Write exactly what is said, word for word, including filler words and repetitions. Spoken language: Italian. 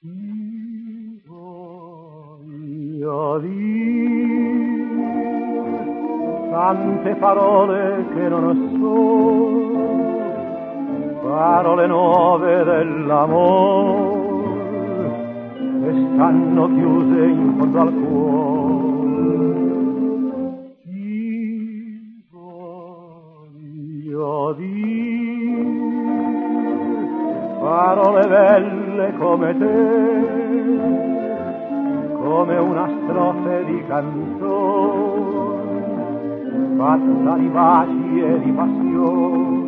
Ti voglio dire tante parole che non so, parole nuove dell'amore che stanno chiuse in fondo al cuore. Ti voglio dire parole belle come te, come una strofe di canzone fatta di baci e di passione.